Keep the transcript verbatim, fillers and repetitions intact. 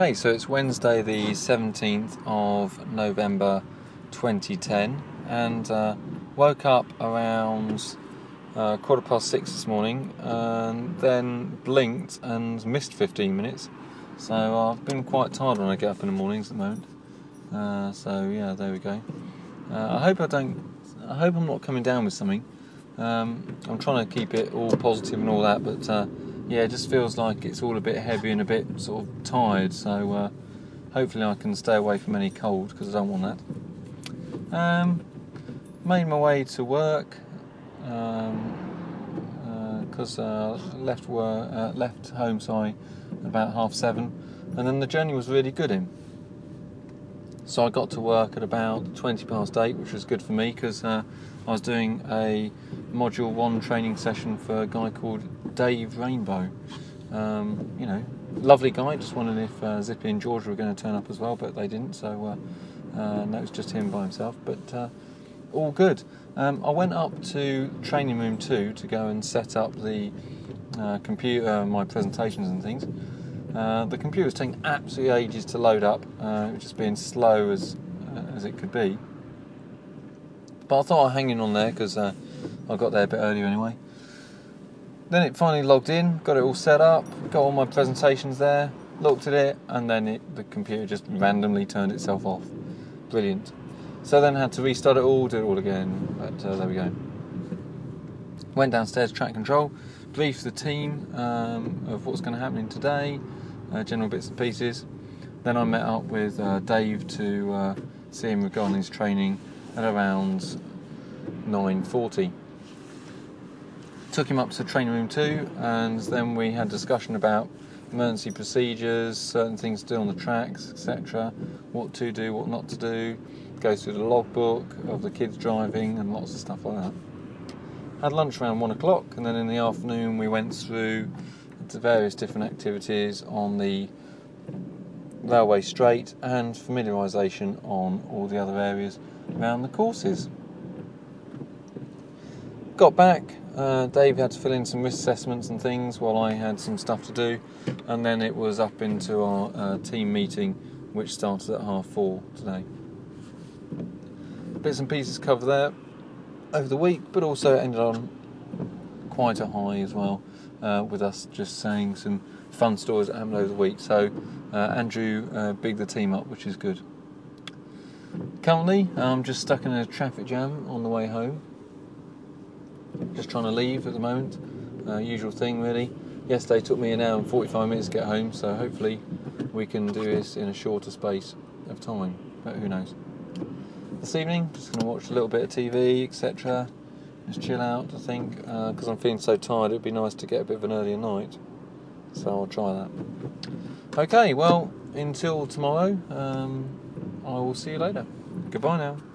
Hey, so it's Wednesday the seventeenth of November twenty ten, and uh, woke up around uh, quarter past six this morning and then blinked and missed fifteen minutes. So I've been quite tired when I get up in the mornings at the moment. Uh, so yeah, there we go. Uh, I hope I don't. I hope I'm not coming down with something. Um, I'm trying to keep it all positive and all that, but uh, yeah, it just feels like it's all a bit heavy and a bit sort of tired. So uh, hopefully I can stay away from any cold because I don't want that. Um, made my way to work because um, uh, uh, left work, uh, left home, sorry, about half seven, and then the journey was really good in. So I got to work at about twenty past eight, which was good for me because uh, I was doing a module one training session for a guy called Dave Rainbow. Um, you know, lovely guy. Just wondered if uh, Zippy and George were going to turn up as well, but they didn't. So uh, uh, no, it was just him by himself. But uh, all good. Um, I went up to training room two to go and set up the uh, computer, my presentations and things. Uh, the computer was taking absolutely ages to load up. Uh, it was just being slow as uh, as it could be. But I thought I'd hang in on there because uh, I got there a bit earlier anyway. Then it finally logged in, got it all set up, got all my presentations there, looked at it, and then it, the computer just randomly turned itself off. Brilliant. So then I had to restart it all, do it all again, but uh, there we go. Went downstairs, track control, briefed the team um, of what's going to happen today, uh, general bits and pieces. Then I met up with uh, Dave to uh, see him regarding his training at around nine forty. Took him up to training room two, and then we had a discussion about emergency procedures, certain things to do on the tracks, et cetera. What to do, what not to do. Go through the logbook of the kids driving and lots of stuff like that. Had lunch around one o'clock, and then in the afternoon we went through the various different activities on the railway straight and familiarisation on all the other areas around the courses. Got back, uh, Dave had to fill in some risk assessments and things while I had some stuff to do, and then it was up into our uh, team meeting, which started at half four today. Bits and pieces covered there over the week, but also ended on quite a high as well, uh, with us just saying some fun stories that happened over the week. So uh, Andrew uh, bigged the team up, which is good. Currently, I'm just stuck in a traffic jam on the way home. Just trying to leave at the moment. Uh, usual thing, really. Yesterday took me an hour and forty-five minutes to get home, so hopefully we can do this in a shorter space of time, but who knows. This evening, just going to watch a little bit of T V, et cetera. Just chill out, I think, because uh, I'm feeling so tired. It would be nice to get a bit of an earlier night, so I'll try that. Okay, well, until tomorrow, um, I will see you later. Goodbye now.